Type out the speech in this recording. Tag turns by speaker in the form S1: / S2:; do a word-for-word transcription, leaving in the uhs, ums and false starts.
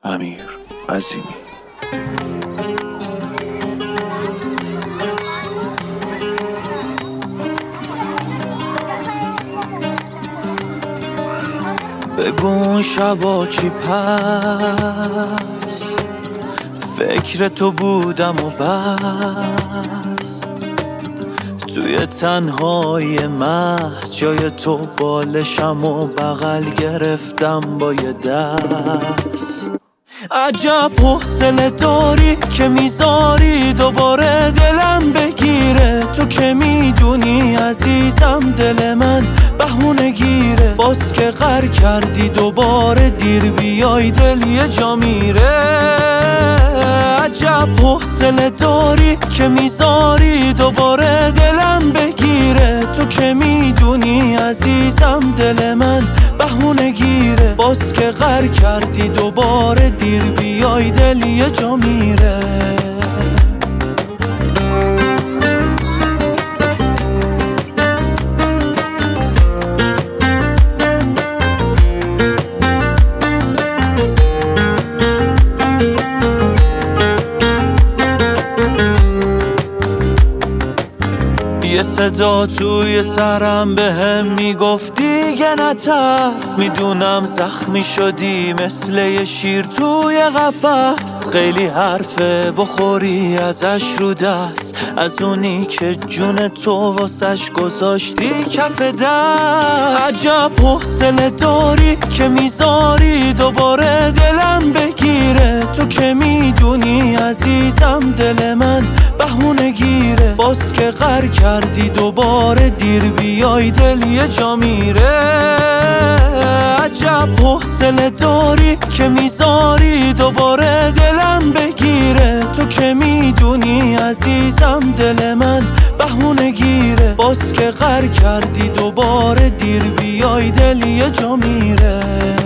S1: امیر عظیمی.
S2: بگو اون شبا چی پس فکر تو بودم و بس، توی تنهای محض جای تو بالشم و بغل گرفتم با یه دست. عجب حوصله داری که میذاری دوباره دلم بگیره، تو که میدونی عزیزم دل من بهونه گیره، باز که غر کردی دوباره دیر بیای دل یه جا میره. عجب حوصله داری که میذاری دوباره دلم بگیره، تو که میدونی عزیزم دل من بهونه گیره، باز که غر کردی دوباره دیر بیای دل یه جا میره. یه صدا توی سرم به هم میگفت دیگه نترس، میدونم زخمی شدی مثل یه شیر توی قفس، خیلی حرفه بخوری ازش رو دست، از اونی که جون تو واسش گذاشتی کف دست. عجب حوصله داری که میذاری دوباره دلم بگیره، تو که میدونی عزیزم دل من بهونه گیره، باز که غر کردی دوباره دیر بیای دل یه جا میره. عجب حوصله داری که میذاری دوباره دلم بگیره، تو که میدونی عزیزم دل من بهونه گیره، باز که غر کردی دوباره دیر بیای دل یه جا میره.